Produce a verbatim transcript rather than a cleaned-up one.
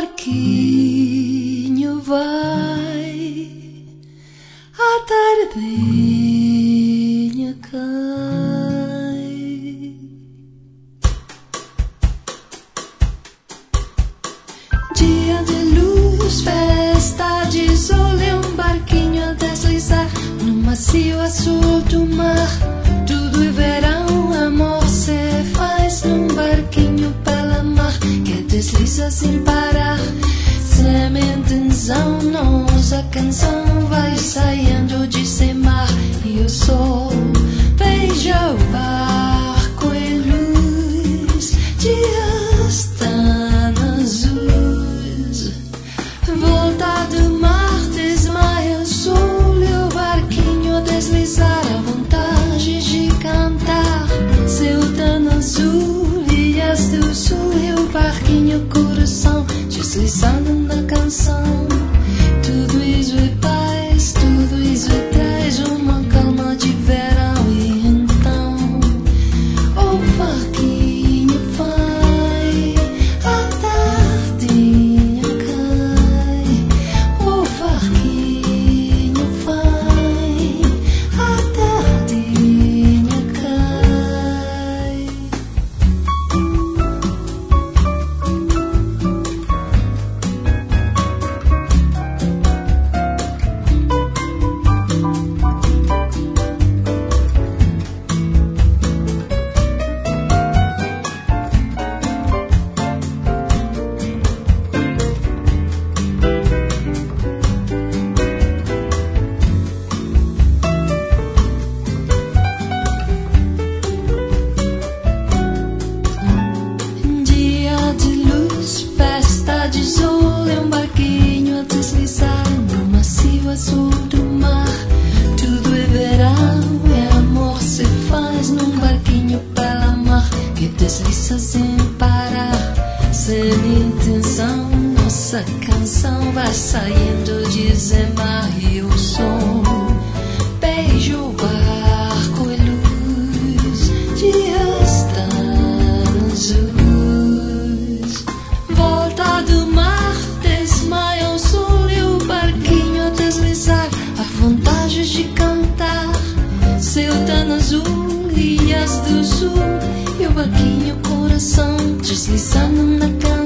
barquinho vai, a tardinha cai. Dia de luz, festa de sol, é um barquinho a deslizar no macio azul do mar. Tudo é verão, amor se faz num barquinho pela mar que desliza sem parar. Sem intenção, nossa canção vai saindo de sem mar e o sol beija o barco em luz. Dias tão azuis, volta do mar, desmaia o sol e o barquinho a deslizar, a vontade de cantar. Céu tão azul, ilhas do sul e o barquinho coração deslizando na canção. Tudo isso é paz, tudo isso é traz uma calma de verão. E então o barquinho vai, a tardinha cai. O barquinho vai, a tardinha cai. Dia de luz, festa de sol, é um barquinho a deslizar no macio azul do mar. Tudo é verão, é amor se faz num barquinho pela mar que desliza sem parar. Sem intenção, nossa canção vai saindo de zemar e o sol beija o barco em luz. Dias tão azuis, volta do mar, desmaia o sol e o barquinho a deslizar, a vontade de cantar. Céu tão azul, ilhas do sul e o barquinho coração deslizando na canção.